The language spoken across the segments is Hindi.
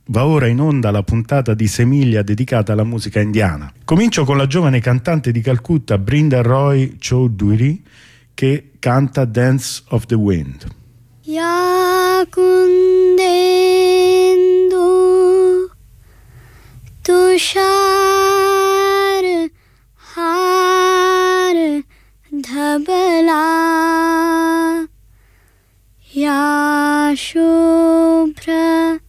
Va ora in onda la puntata di Semiglia dedicata alla musica indiana. Comincio con la giovane cantante di Calcutta Brinda Roy Chowdhury che canta Dance of the Wind. Ya kundendu tushar har dhabla ya shubhra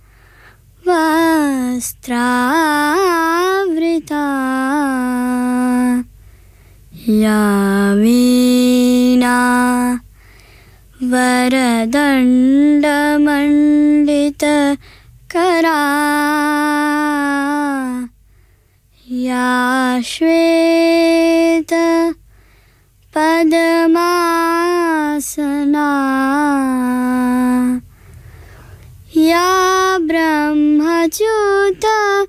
vastravrita ya veena वरदण्डमण्डित करा या श्वेत पद्मासना या ब्रह्मच्युत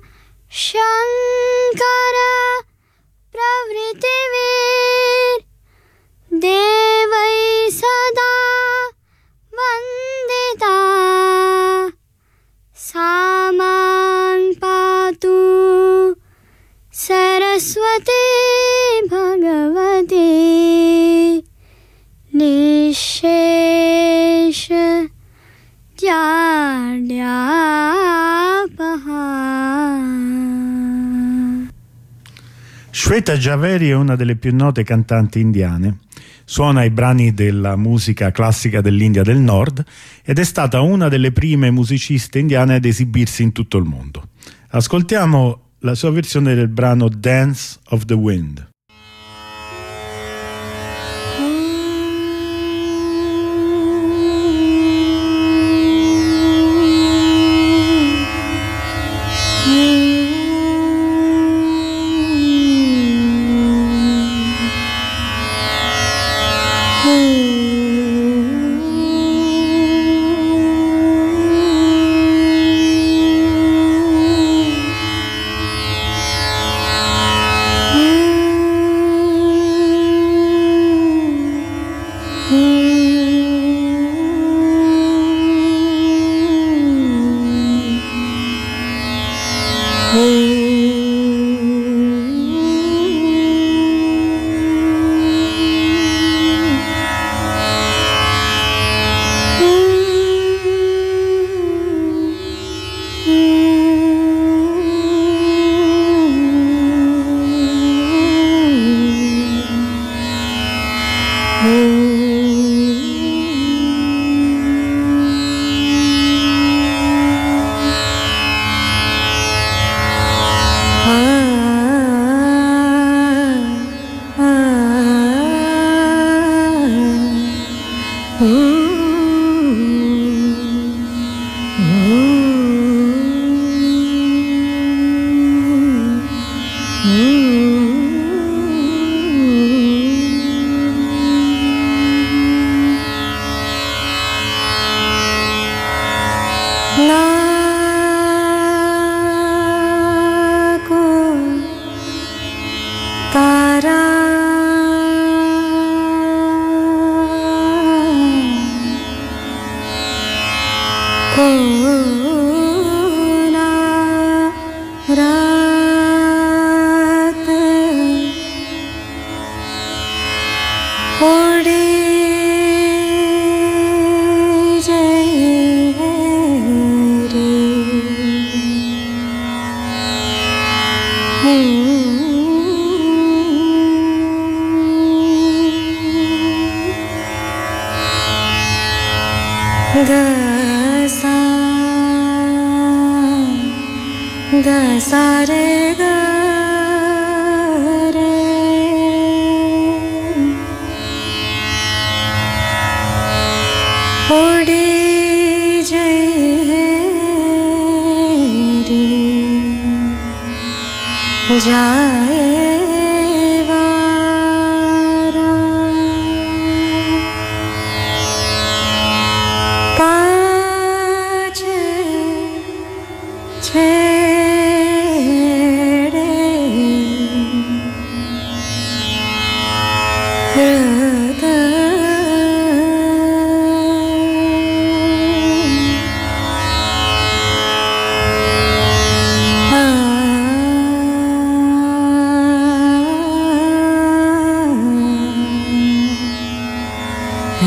शङ्कर प्रभृतिवीर देवै सदा वन्दिता सामां पातु Saraswati Bhagwati निःशेष जाड्यापहा. Shweta Javeri è una delle più note cantanti indiane. Suona i brani della musica classica dell'India del Nord ed è stata una delle prime musiciste indiane ad esibirsi in tutto il mondo. Ascoltiamo la sua versione del brano Dance of the Wind.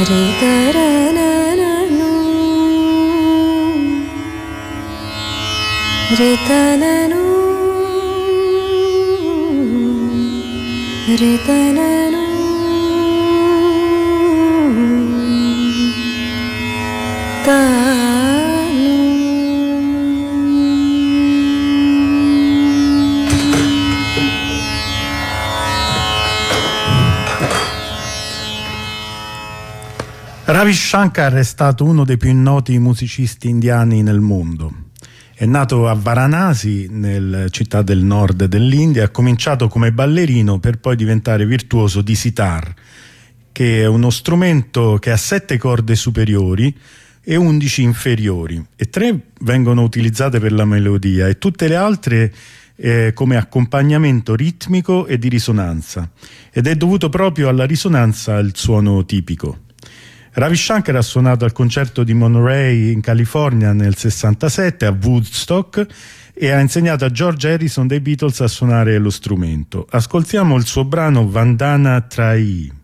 Ravi Shankar è stato uno dei più noti musicisti indiani nel mondo. È nato a Varanasi, nella città del nord dell'India, ha cominciato come ballerino per poi diventare virtuoso di sitar, che è uno strumento che ha 7 corde superiori e 11 inferiori, e 3 vengono utilizzate per la melodia e tutte le altre come accompagnamento ritmico e di risonanza, ed è dovuto proprio alla risonanza il suono tipico. Ravi Shankar ha suonato al concerto di Monterey in California nel 67 a Woodstock e ha insegnato a George Harrison dei Beatles a suonare lo strumento. Ascoltiamo il suo brano Vandana Trai.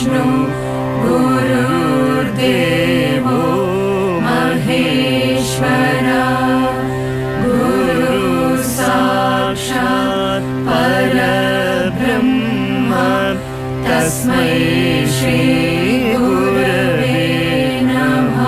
Vishnu गुरुर्देवो महेश्वरा गुरु साक्षात् परब्रह्म तस्मै श्री गुरवे नमः।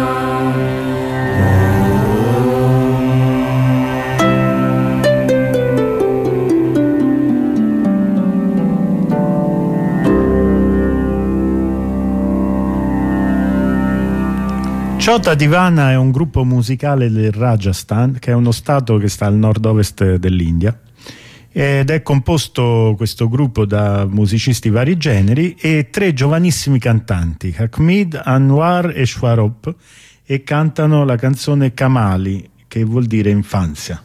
Chhota Divana è un gruppo musicale del Rajasthan, che è uno stato che sta al nord-ovest dell'India, ed è composto questo gruppo da musicisti vari generi e 3 giovanissimi cantanti, Hamid, Anwar e Shwarop, e cantano la canzone Kamali, che vuol dire infanzia.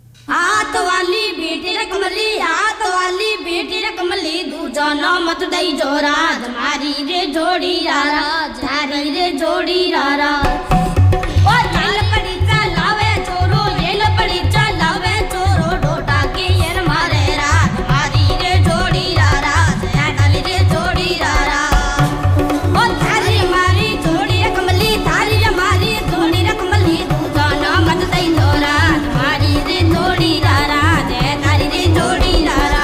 मत दई जोरा तुम्हारी रे जोड़ी रारा तुम्हारी रे जोड़ी रारा ओ येल पड़ी चलावे चोरो येल पड़ी चलावे चोरो डोटा के येर मारे रा तुम्हारी रे जोड़ी रारा तुम्हारी रे जोड़ी रारा ओ थारी मारी जोड़ी रे कमली थारी रे मारी जोड़ी रे कमली तू जाना मत दई जोरा तुम्हारी रे जोड़ी रारा तुम्हारी रे जोड़ी रारा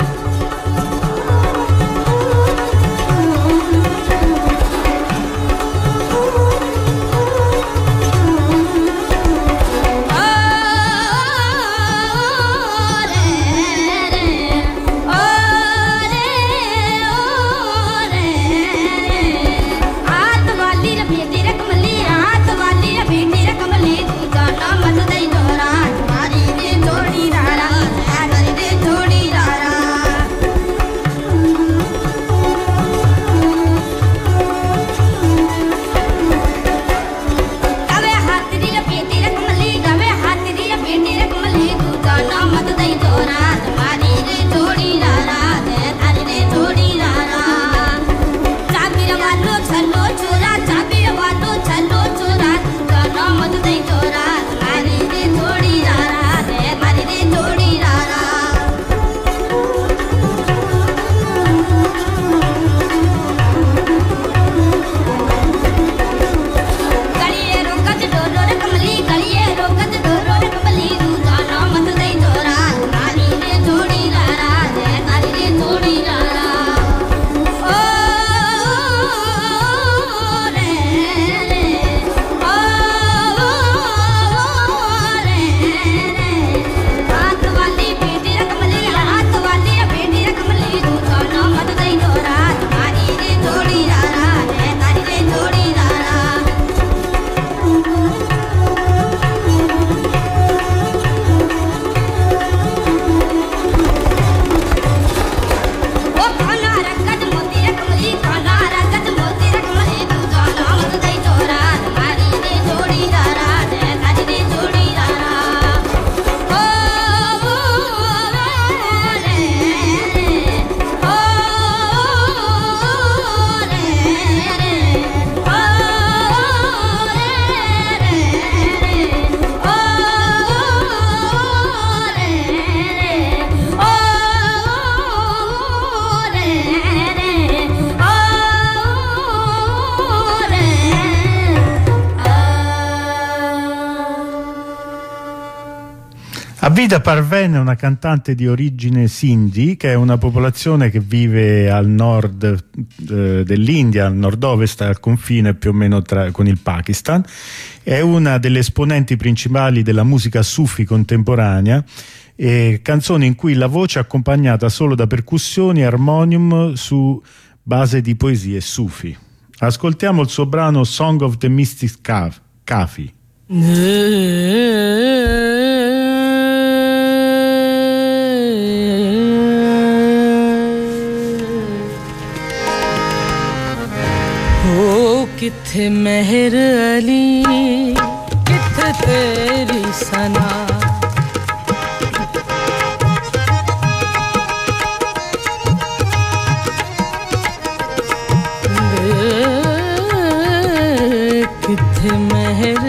Abida Parveen è una cantante di origine Sindhi, che è una popolazione che vive al nord dell'India, al nord-ovest, al confine più o meno con il Pakistan. È una delle esponenti principali della musica sufi contemporanea, e canzoni in cui la voce è accompagnata solo da percussioni e armonium su base di poesie sufi. Ascoltiamo il suo brano Song of the Mystic Kafi. किथे मेहर अली किथे तेरी सना किथे मेहर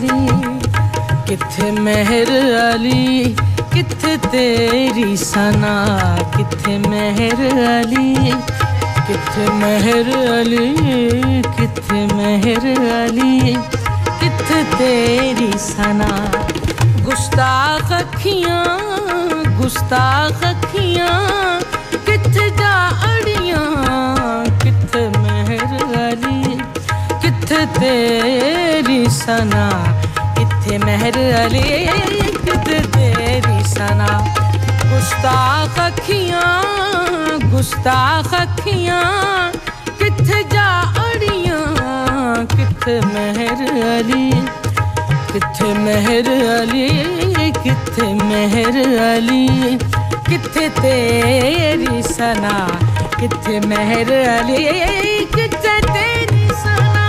अली किथे तेरी सना किथे मेहर अली किथे मेहर अली किथे मेहर अली किथे तेरी सना गुस्ताख अखियां किथे जा अड़ियां किथे मेहर अली किथे तेरी सना किथे मेहर अली किथे तेरी सना गुस्ताख अखियां किथे जा अड़ियां किथे मेहर अली किथे मेहर अली किथे मेहर अली किथे तेरी सना किथे मेहर अली किथे तेरी सना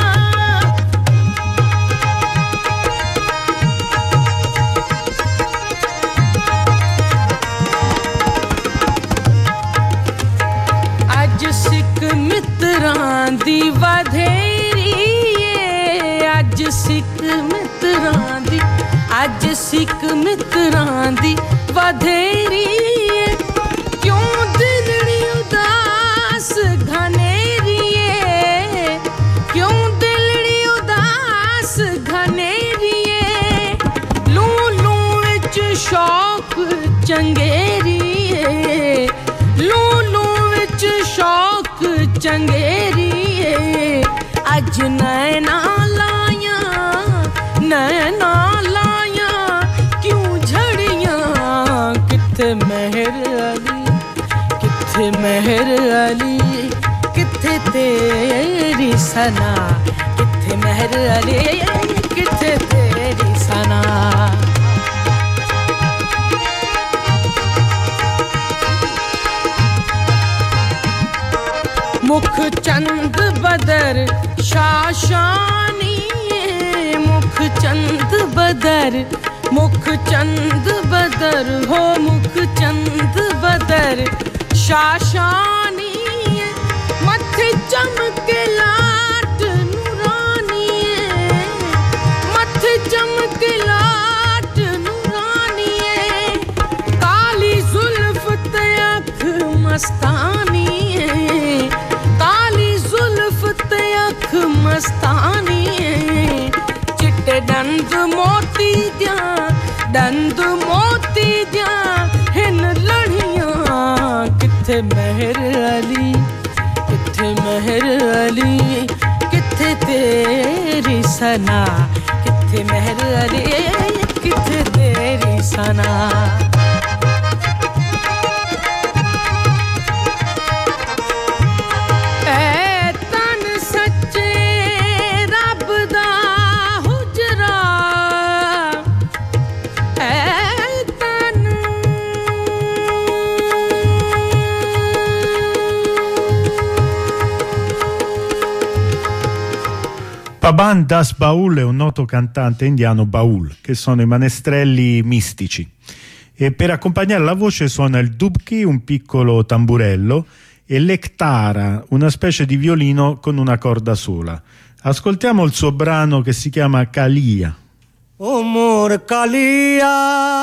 अज सिख मित्रां दी वधेरी अज सिख मित्रां दी वधेरी क्यों दिलड़ी उदास घनेरी क्यों दिलड़ी उदास घनेरी लू लू विच शौक चंगेरी लू लू विच शौक चंगेरी अज नैना क्यों झड़ियां किथे मेहर अली किथे तेरी सना किथे मेहर अली किथे तेरी सना मुख चंद बदर शाशानी मुख चंद बदर हो मुख चंद बदर शाशानी मथे चमके लाट नूरानी मथे चमके लाट नूरानी काली जुल्फ ते अख मस्तानी काली जुल्फ ते अख मस्तानी चिट्टे दंद मोती दियां हिन लड़ियां किथे मेहर अली किथे तेरी सना किथे मेहर अली किथे तेरी सना Paban Das Baul è un noto cantante indiano baul, che sono i manestrelli mistici. E per accompagnare la voce suona il dubki, un piccolo tamburello, e l'ektara, una specie di violino con una corda sola. Ascoltiamo il suo brano che si chiama Kalia. Amor Kalia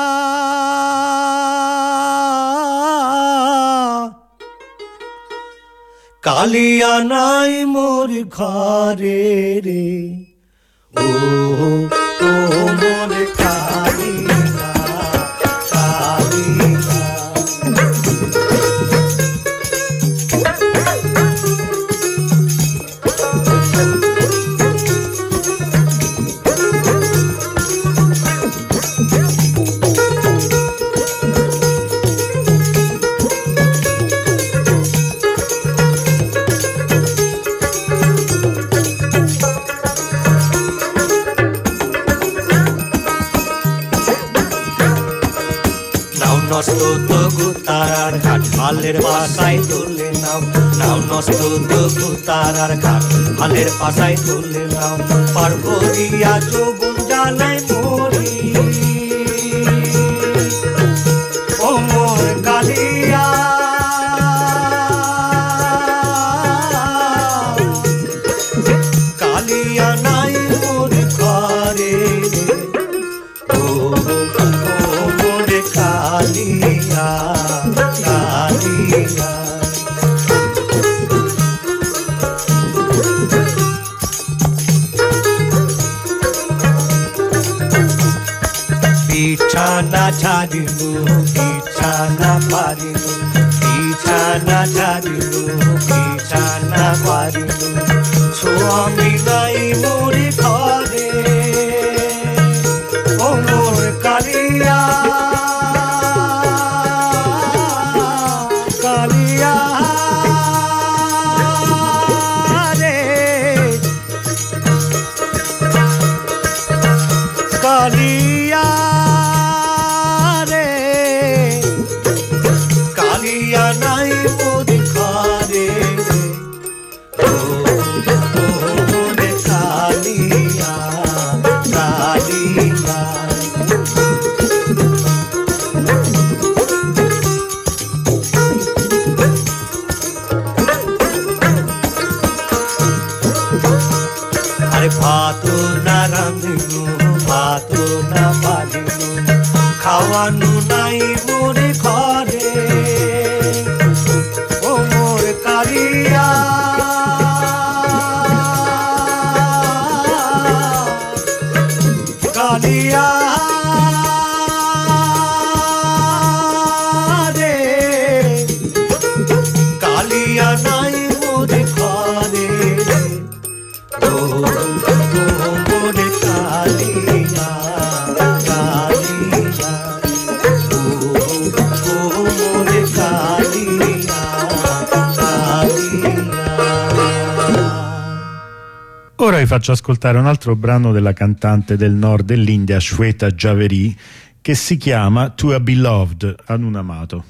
Kalia nai mor khare re oh mor Kalia নষ্ট তগু তারার ঘাট হালের পাশায় তুলে নাও নাও নষ্ট তগু তারার ঘাট হালের পাশায় তুলে নাও পারবো গিয়া যোগুন জানাই মরি ও মোর কালিয়া কালিয়া নাই মোর ঘরে Kalia, Kalia Bichana chadinu, bichana parinu, bichana chadinu, bichana parinu. Swami nai muri khare, o mor kaliya, kaliya re, kaliya. Bhatu na randinu, bhatu na padinu, khawanu nai muri khare, o mor kaliya, kaliya re, kaliya nai muri khare. Ora vi faccio ascoltare un altro brano della cantante del nord dell'India, Shweta Javeri, che si chiama To a Beloved, ad un amato.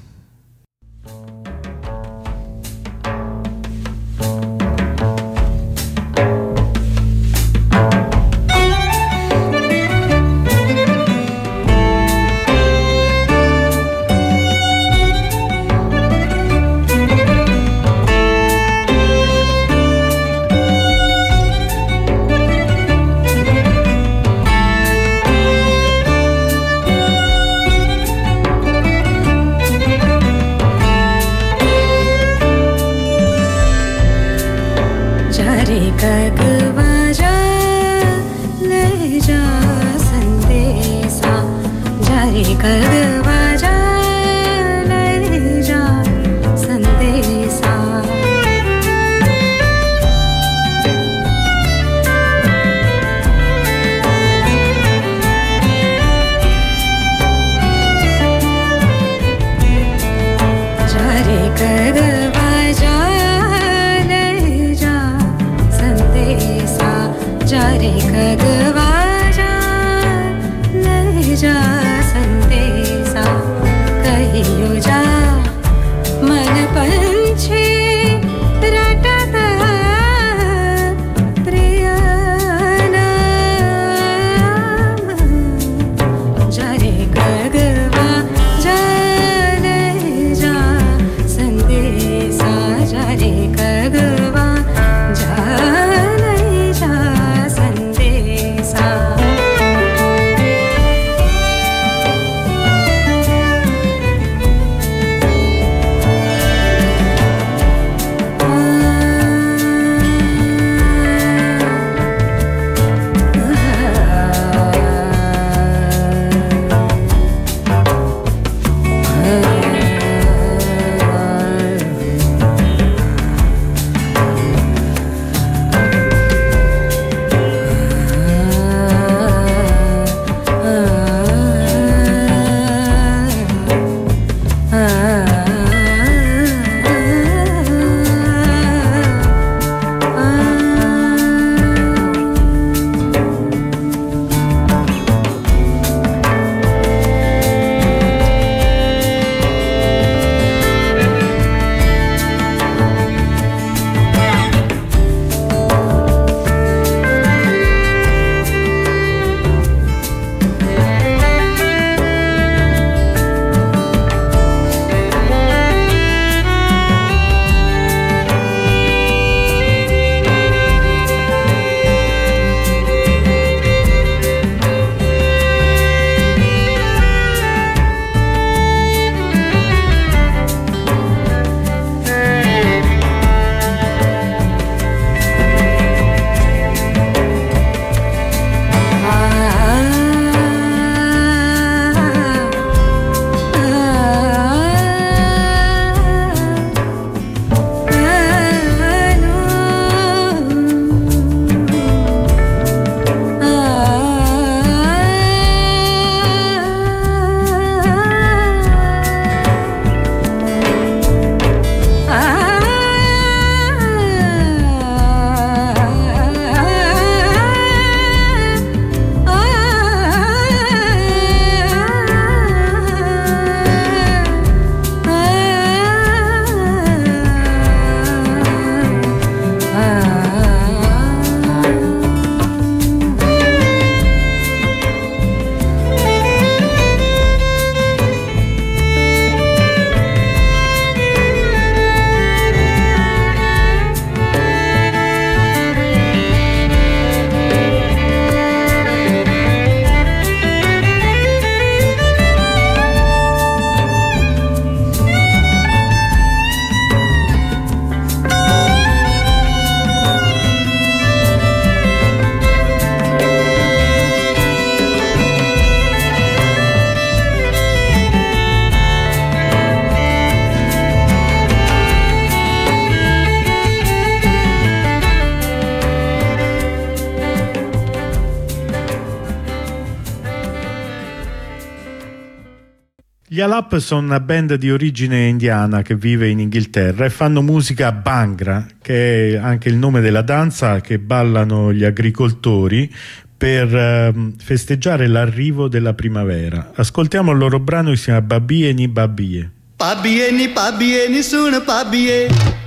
Gli Alap sono una band di origine indiana che vive in Inghilterra e fanno musica Bhangra, che è anche il nome della danza che ballano gli agricoltori per festeggiare l'arrivo della primavera. Ascoltiamo il loro brano che si chiama Babie ni Babie. Babie ni sun babie.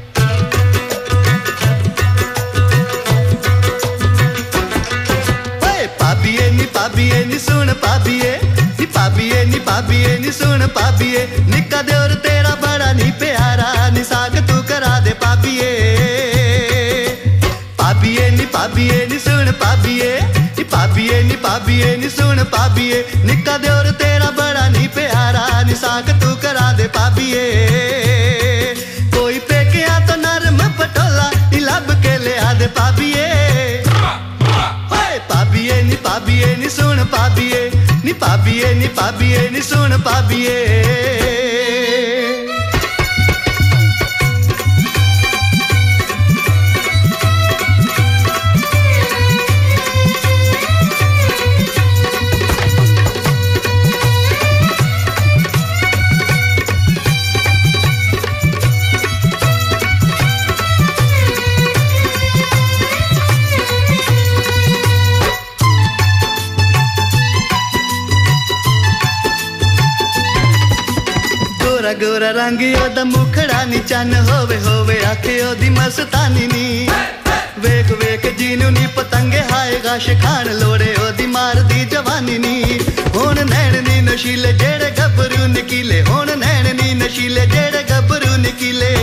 Hey, babie ni sun babie. Babie ni sun babie. Nikka deor tera bada ni pyara, ni saag tu kara de babie. Babie ni sun babie. Babie ni sun babie. Nikka deor tera bada ni pyara, ni saag tu kara de babie. Koi pekya to narm patola, ilab ke le aade babie. Hoy babie ni sun babie. Ni babie ni sun babie. गोरा रंग ओदा मुखड़ा नी चन्न होवे होवे आखे ओदी मस्तानी नी वेख वेख जीनू नी पतंगे हाय गाश खान लोड़े ओदी मार दी जवानी नी हुण नैन नी नशीले जेड़े गबरू निकीले हुण नैन नी नशीले जेड़े गबरू निकीले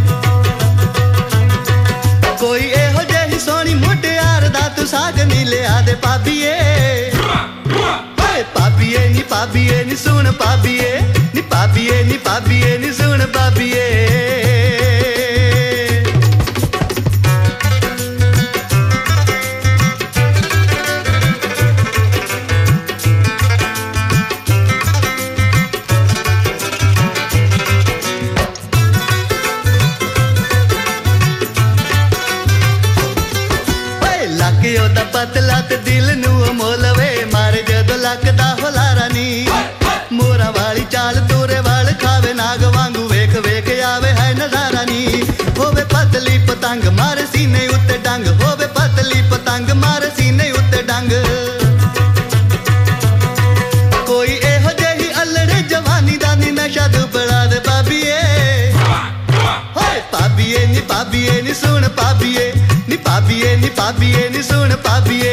कोई एहो जेही सोनी मुटियार दा तू साग नी ले आदे पाबीए babie ni sun babie ni babie ni sun babie. लाके ओदा पतला ते दिल नू मोलवे मारे जदों लगदा होलारा नी मोरा वाली चाल तोरे वाल खावे नाग वांगू वेख वेख आवे है नजारा नी होवे पतली पतंग मारे सीने उत्ते डंग होवे पतली पतंग मारे सीने उत्ते डंग कोई एहो जेही अल्लड़े जवानी दा नी नशा दुबड़ा दे बाबीए होए बाबीए नी सुन बाबीए ni babie ni sun babie.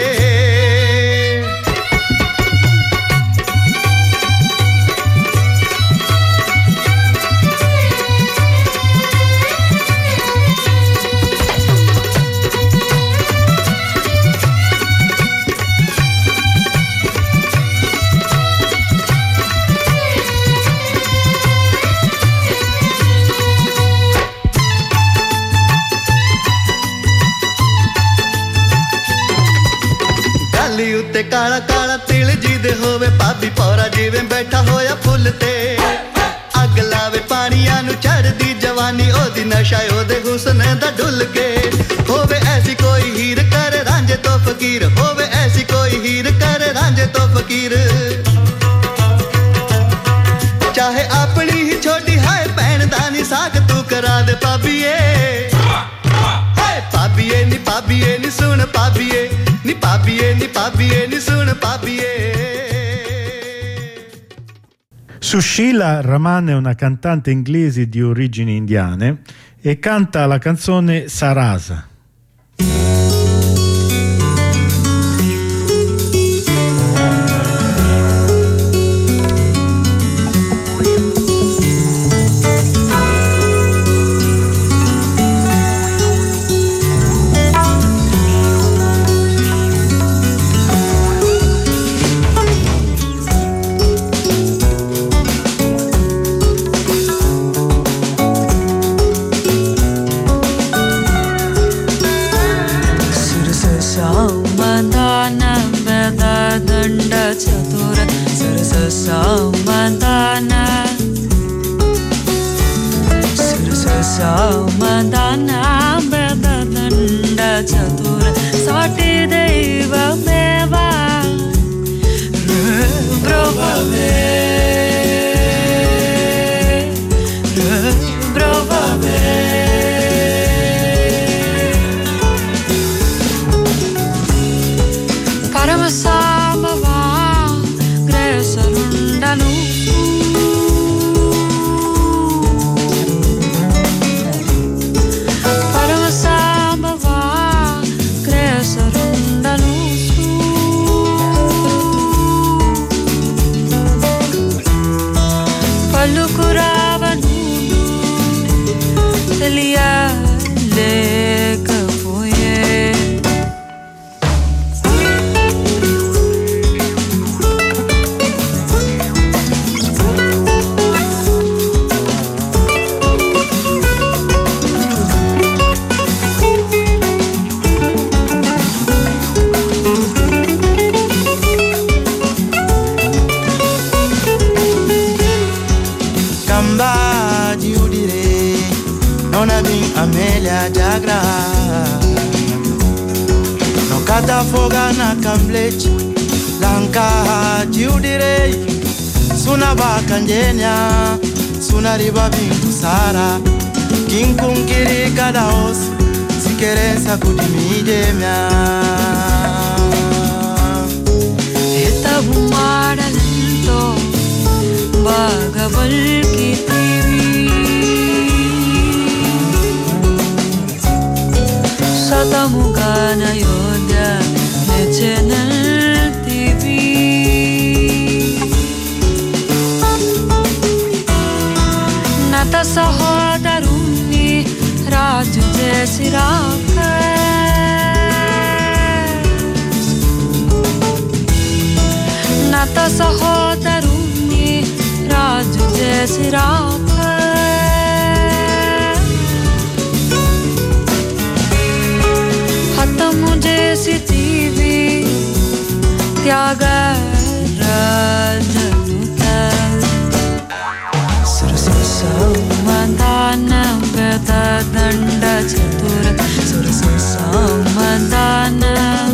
उत्ते काला काला तिल जी दे होवे भाभी पौरा जिवें बैठा होया फुल ते अग लावे पानियां नु चढ़दी जवानी ओदी नशा ओदे हुस्न दा ढुल के होवे ऐसी कोई हीर करे रांझे तो फकीर होवे ऐसी कोई हीर करे रांझे तो फकीर चाहे अपनी ही छोटी हाय भैन दा नी साग तू करा दे भाभीए हाय भाभीए नी सुन भाभीए ni babie ni sun babie. Sushila Raman è una cantante inglese di origini indiane e canta la canzone Sarasa. jagra jagra no kata foga na kamblech lanka jiudire suna bakanjenya suna riba bintu sara kinkunkiri kadaos sikerensa kudimijemya eta bumara lento bagabal ki Satamugana Yodya Channel TV Nata Sahodaruni Raju Jesi Rakas Nata Sahodaruni Raju Jesi Rakas मुझे सी जीवी त्यागराजनुता सुरसुसमदान वेददण्ड चतुर सुरसुसमदान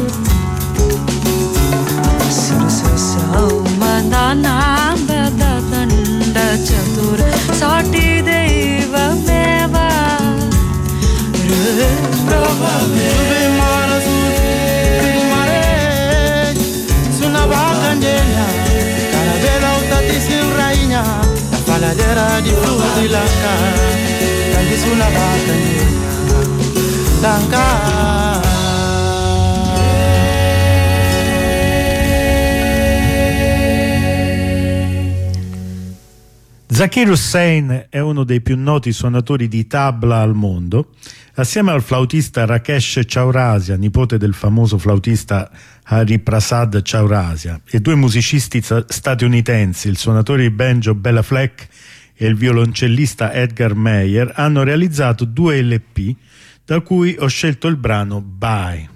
सुरसुसमदान वेददण्ड चतुर साटी दैवमेव La paladera di frutti lanca Canti sulla battaglia Lanca Zakir Hussain è uno dei più noti suonatori di tabla al mondo. Assieme al flautista Rakesh Chaurasia, nipote del famoso flautista Hariprasad Chaurasia, e due musicisti statunitensi, il suonatore di banjo Bela Fleck e il violoncellista Edgar Meyer, hanno realizzato 2 LP, da cui ho scelto il brano Bye.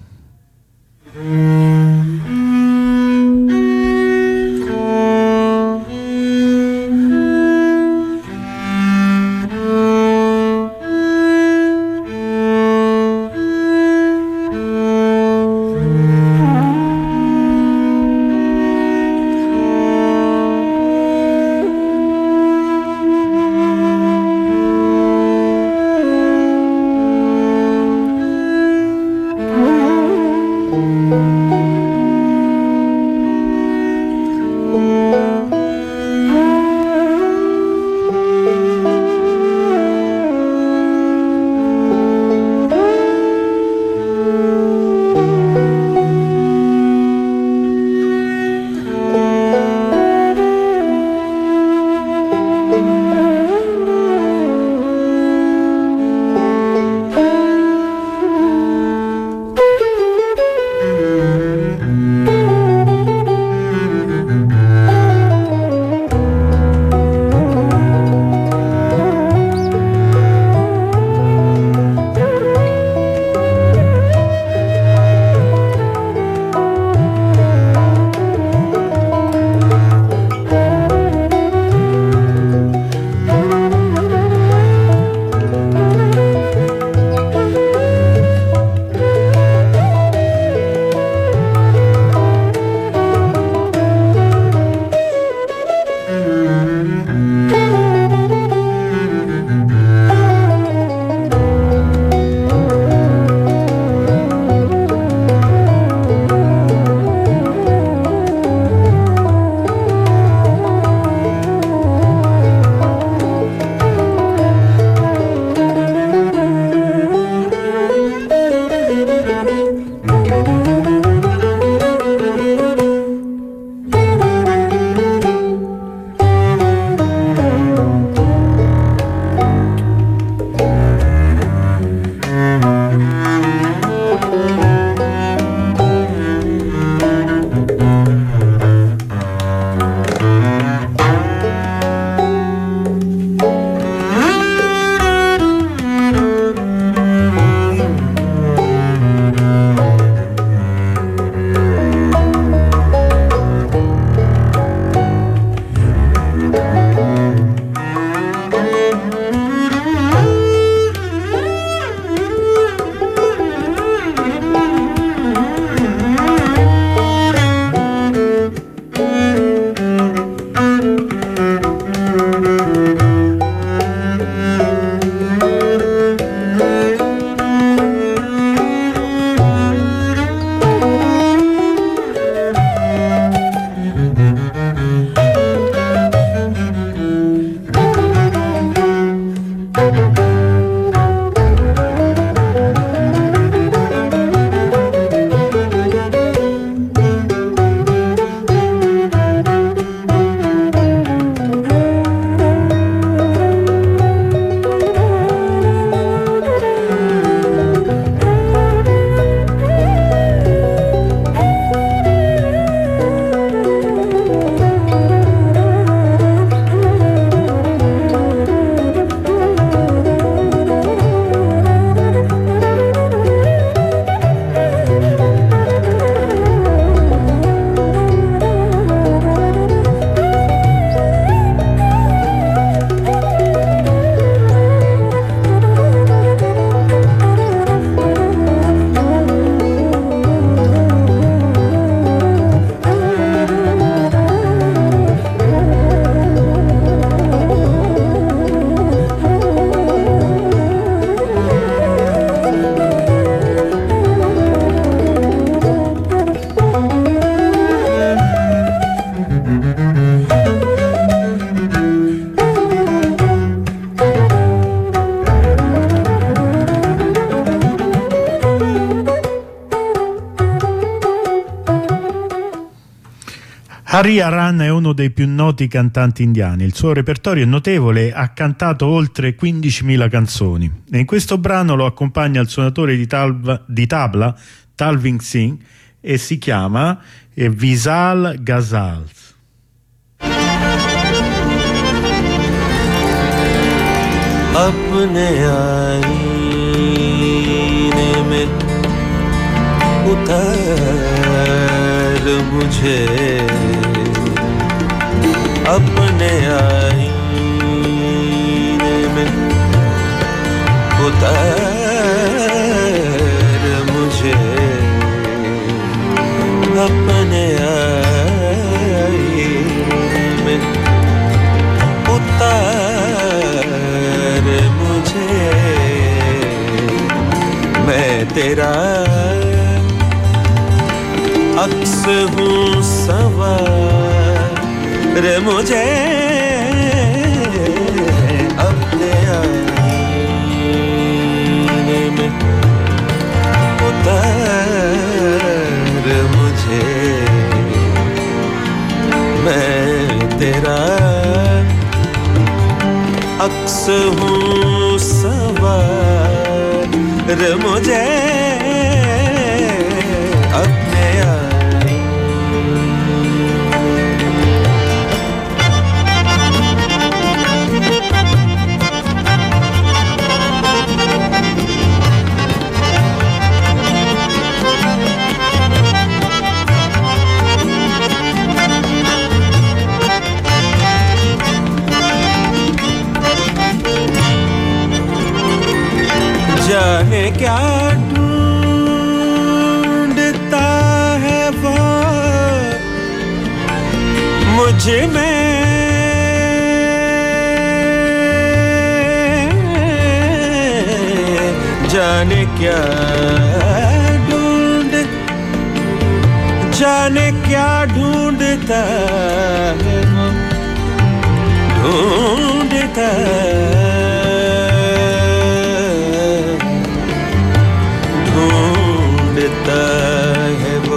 Hari Haran è uno dei più noti cantanti indiani. Il suo repertorio è notevole, ha cantato oltre 15.000 canzoni e in questo brano lo accompagna il suonatore di tabla Talvin Singh e si chiama Vishal Ghazal. अपने आईने में उतार मुझे, अपने आईने में उतार मुझे, अपने आईने में उतार मुझे, मैं तेरा अक्स हूँ सवार मुझे, अपने आईने में उतार मुझे, मैं तेरा अक्स हूँ सवार मुझे, अपने जाने क्या ढूंढता है वो मुझ में, जाने क्या ढूंढता है वो, ढूंढता है वो,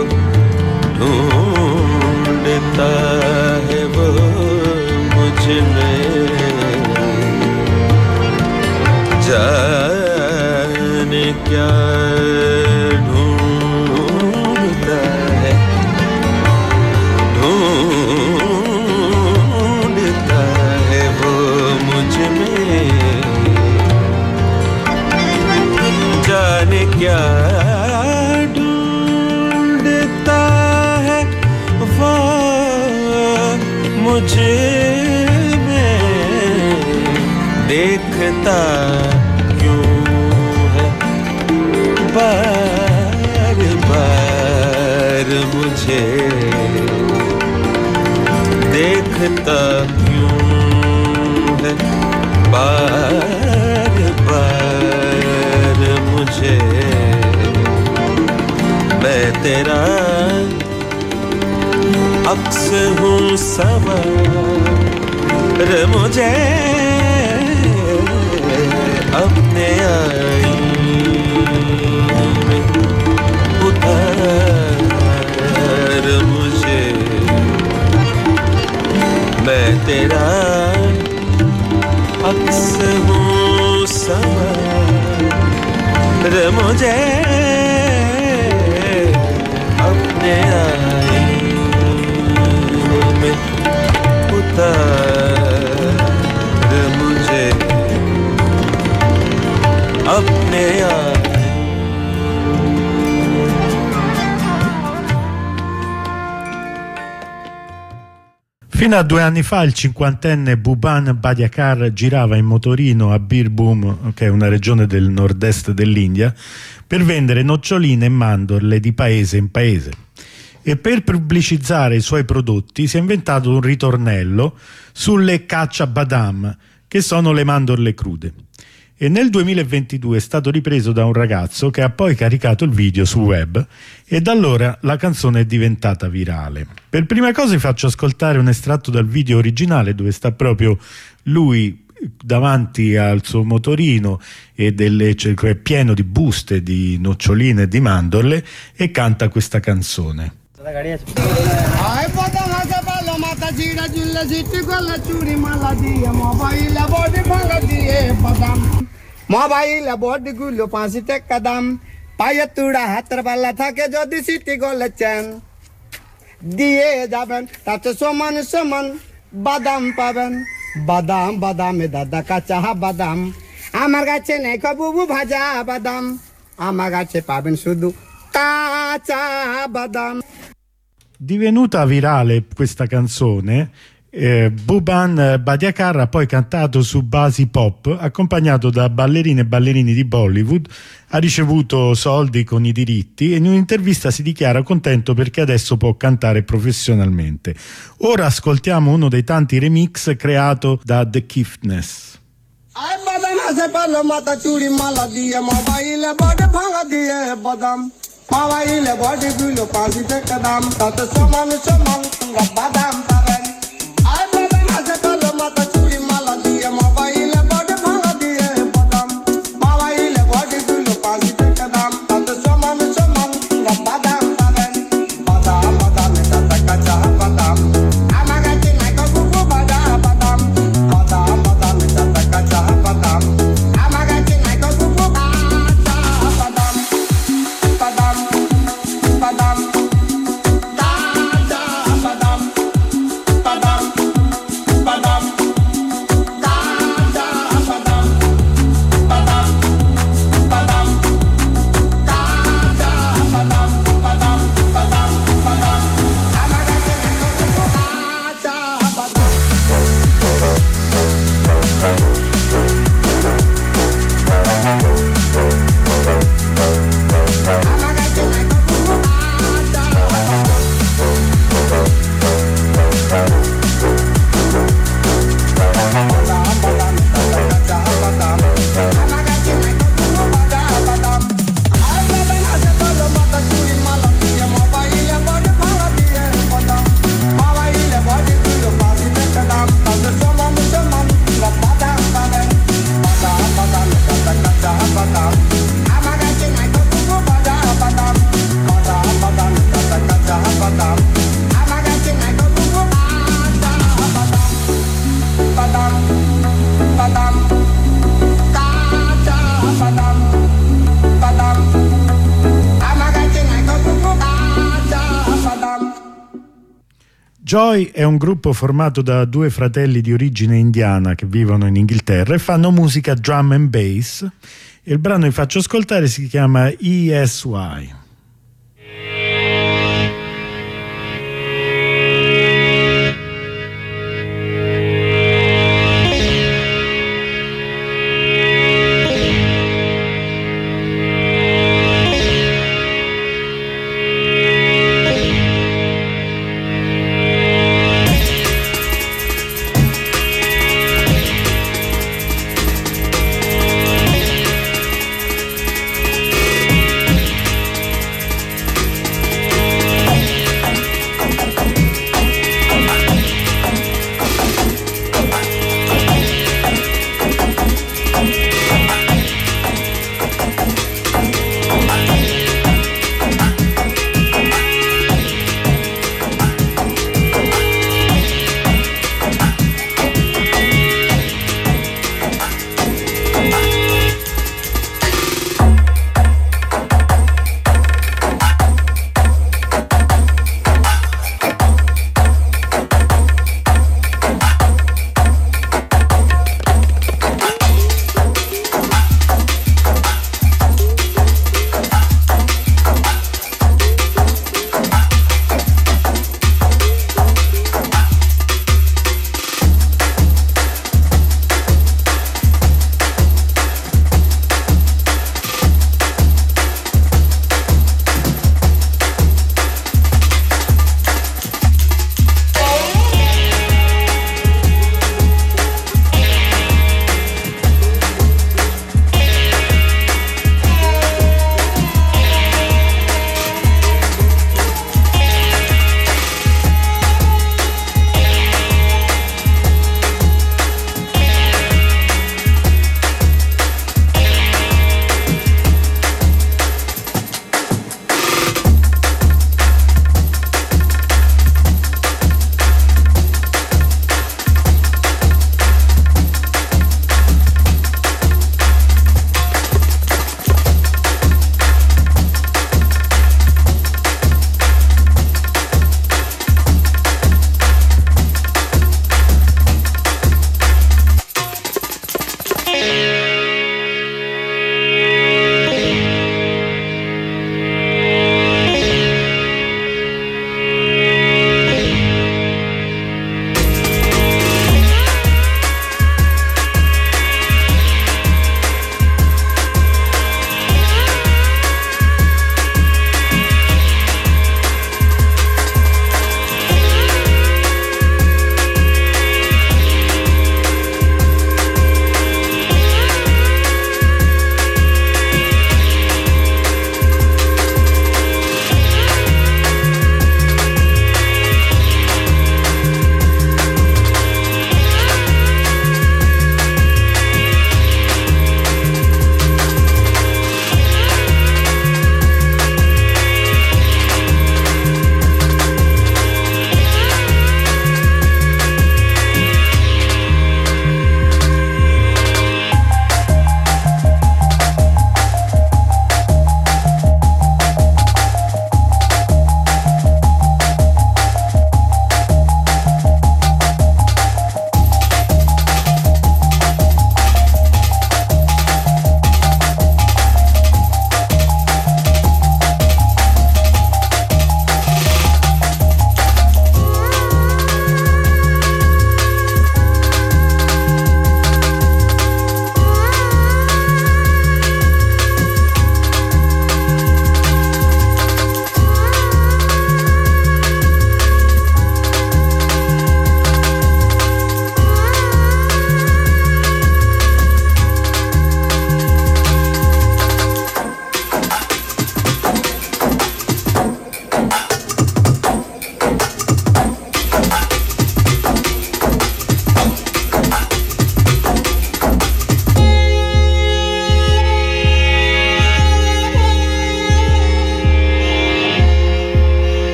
ढूंढता है वो मुझ में, जाने क्या ढूंढता है, ढूंढता है वो मुझ में, जाने क्या मुझे में, देखता क्यों है बार बार मुझे, देखता क्यों है बार बार मुझे, मैं तेरा अक्स हूँ सवार मुझे, अपने आईने में उतार मुझे, मैं तेरा अक्स हूँ सवार मुझे, अपने उतार मुझे, अपने Fino a 2 anni fa il cinquantenne Bhuban Badiakar girava in motorino a Birbhum, che è una regione del nord-est dell'India, per vendere noccioline e mandorle di paese in paese. E per pubblicizzare i suoi prodotti si è inventato un ritornello sulle Kacha Badam, che sono le mandorle crude. E nel 2022 è stato ripreso da un ragazzo che ha poi caricato il video sul web e da allora la canzone è diventata virale. Per prima cosa vi faccio ascoltare un estratto dal video originale dove sta proprio lui davanti al suo motorino e è pieno di buste di noccioline e di mandorle e canta questa canzone. sira julla sitti golla churi maladiya mobile body bangadiye badam mobile body gullo pansite kadam paya tuda hatar balla থাকে যদি সিটি গলেছেন দিয়ে যাবেন তাতে সমান সমান বাদাম পাবেন বাদাম বাদামে দাদা কাঁচা বাদাম আমার কাছে নেই কবুবু ভাজা বাদাম আমার কাছে পাবেন শুধু কাঁচা বাদাম। Divenuta virale questa canzone, Buban Badiakar ha poi cantato su basi pop, accompagnato da ballerine e ballerini di Bollywood, ha ricevuto soldi con i diritti e in un'intervista si dichiara contento perché adesso può cantare professionalmente. Ora ascoltiamo uno dei tanti remix creato da The Giftness. Mobile body gulo paasi te kadam tat saman saman badam paben ay badan ase kalo mata churi mala diye mobile body bhanga diye badam mobile body gulo paasi te kadam tat saman saman badam paben badam badam tat kacha badam amaga chinai ko bubu badam badam badam badam tat kacha badam amaga chinai ko bubu badam badam badam da da badam badam badam da da badam badam badam da da badam badam badam badam amaga chinai ko bubu badam Joy è un gruppo formato da due fratelli di origine indiana che vivono in Inghilterra e fanno musica drum and bass. E il brano che faccio ascoltare si chiama ESY.